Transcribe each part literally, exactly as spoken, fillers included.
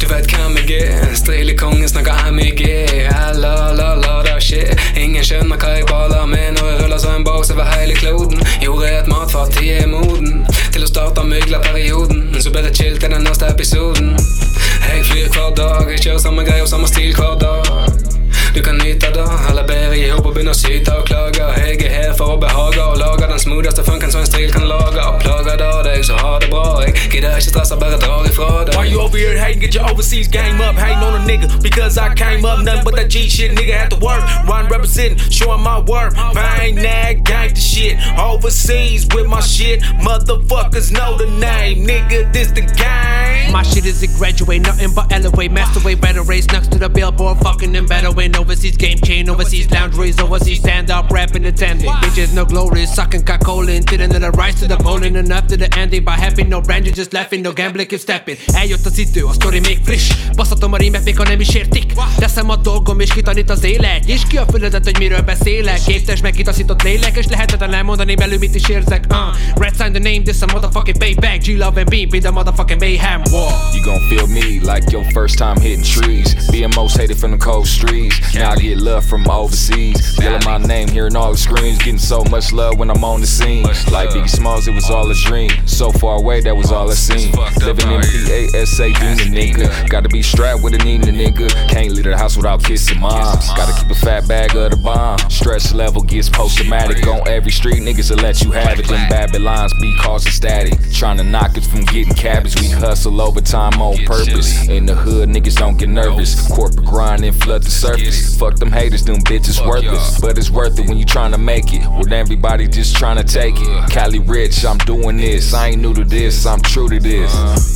Du vet hvem jeg er, strilekongen snakker M I G. La la la det skjer. Ingen skjønner hva jeg baler med når jeg ruller som en boks over hele kloden. Jordet er et matfat, tiden er moden til å starte myglerperioden. Så blir det chill til den neste episoden. Jeg flyr hver dag, jeg kjører samme greie og samme stil hver dag. Du kan nyte det, eller bedre gi håp og begynne å syte og klage. Jeg er her for å behage og lage den smootheste funken som en stril kan lage. Og plager da deg, så har det bra. Jeg gidder ikke stresse, bare drar ifra deg. Why you over here hating? Get your overseas game up. Hating on a nigga because I came up. Nothing but that G shit, nigga had to work. Run representing, showing my work. Bang that gangsta shit. Overseas with my shit. Motherfuckers know the name. Nigga, this the game. My shit is a graduate, nothing but elevate. Master way, better race next to the billboard. Fucking and better win. Overseas game chain, overseas lingeries, overseas stand up, rapping and attending. Bitches no glory, sucking coca-cola until the rise to the bowling and after the ending. By happy, no brand, you just laughing, no gambling, keep stepping. Eljött az idő, a story még friss. Basszatom a rímet, még ha nem is értik. Teszem a dolgom és kitanít az élet. Nyisd ki a füledet, hogy miről beszélek. Képtes, megkitaszított lélek, és lehetetlen elmondani belül mit is érzek. uh. Red sign the name, this a motherfucking payback. G-Love and Beam, be the motherfucking mayhem. Whoa. You gon' feel me like your first time hitting trees. Being most hated from the cold streets. Now I get love from overseas. Yelling my name, hearing all the screams. Getting so much love when I'm on the scene. Like Biggie Smalls, it was all a dream. So far away, that was all I seen. Living in P A S A, being a nigga. Gotta be strapped with a Nina nigga. Can't leave the house without kissing moms. Gotta keep a fat bag of the bomb. Stress level gets post-traumatic. On every street, niggas will let you have it. Them Babylons be causing static. Trying to knock us from getting cabbage. We hustle overtime on purpose. In the hood, niggas don't get nervous. Corporate grind and flood the surface. Fuck them haters, them bitches worthless. But it's worth it when you tryna make it. With everybody just tryna take it. Cali rich, I'm doing this. I ain't new to this, I'm true to this.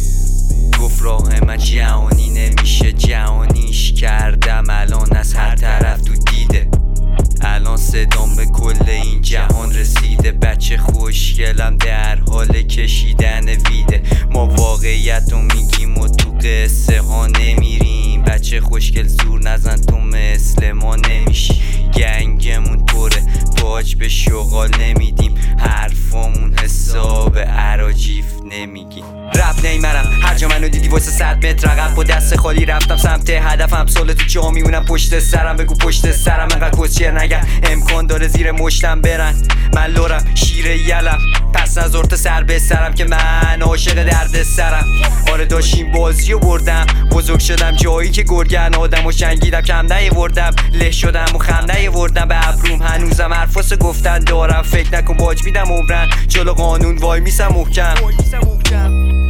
گفت راه من جهانی نمیشه جهانیش کردم. الان از هر طرف تو دیده. الان صدام به کل این جهان رسیده. بچه خوشگلم در حال کشیدن ویده. ما واقعیت رو میگیم و تو قصه ها نمیریم. بچه خوشگل زور نزن تو مثل ما نمیشی. گنگمون پره باج به شغال نمیدیم. حرفامون حساب عراجیف نمیگیم. رپ نیمرم هر جا منو دیدی واسه صد متر رقم. با دست خالی رفتم سمت هدفم. سال تو جا میمونم پشت سرم. بگو پشت سرم انقدر کسچر نگن. امکان داره زیر مشتم برن. من لورم شیر یلم. پس نزار تا سر به سرم که من عاشق درد سرم. آره داشتیم بازی و بردم. بزرگ شدم جایی که گرگن آدم و شنگیدم. کم نیاوردم له شدم و خم نیاوردم. به ابروم هنوزم حرفاسو گفتن دارم. فکر نکن باج میدم عمرن. جلو قانون وای میسم محکم.